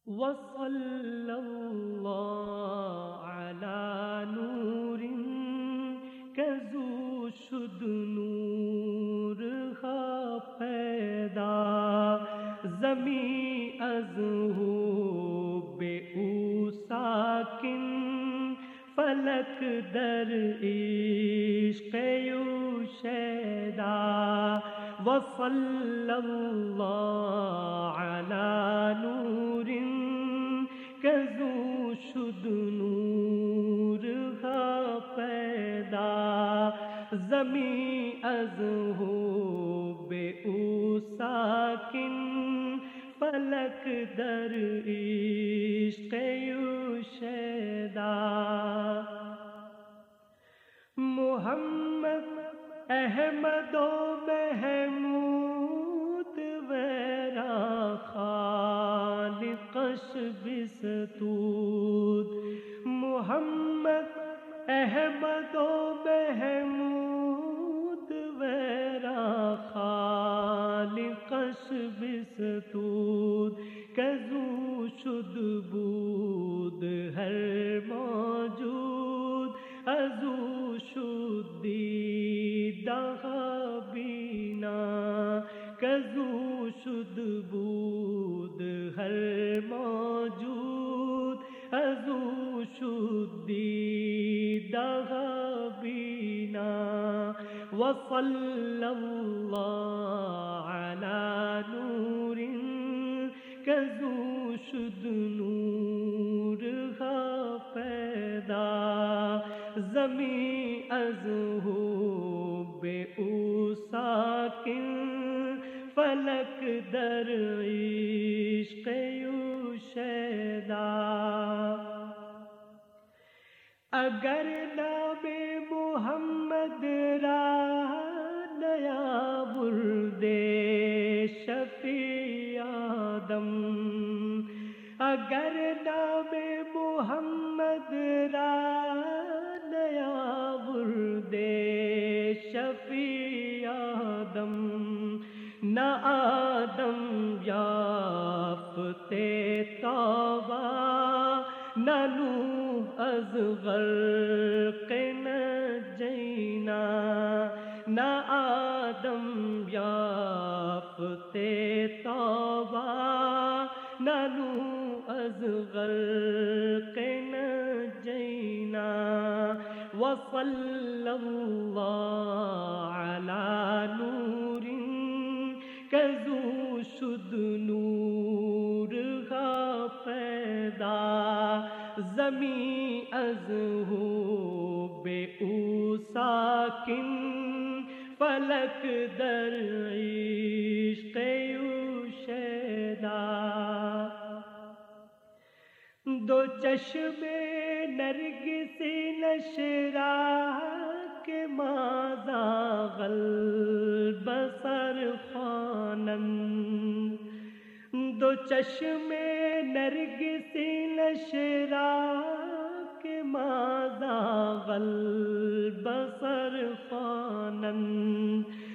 وصلی اللہ علی نور کزو شد نور ہا پیدا زمیں از ہو بے او ساکن فلک در عشق یو شیدا وصلی اللہ علی نور کزو شد نور ہا پیدا زمیں از ہو بے او ساکن فلک در عشق یو شیدا محمد احمد و محمود ویرا خالقش بستود محمد احمد و محمود ویرا خالقش بستود کزو شد بود ہر موجود ازو شد دیدہ بینا کزو شد بود ہر موجود ازو شد دیدہ بینا وصلی اللہ علی نور کزو شد نور ہا پیدا زمیں از ہو بے او ساکن فلک در عشق یو شیدا اگر نام محمد را نیا بردے شفیع آدم اگر نام محمد را نیا بردے شفیع آدم نہ آدم یافتے توبہ نہ نوح از غرق نجینا نہ آدم یافتے توبہ نہ نوح از غرق نجینا وصلی اللہ علی نور کزو شد نور ہا پیدا زمیں از ہو بے او ساکن فلک در عشق یو شیدا دو چشم نرگس نشرا کے ماذا البصر خوانند دو چشم نرگس نشرا کے ماذا البصر خوانند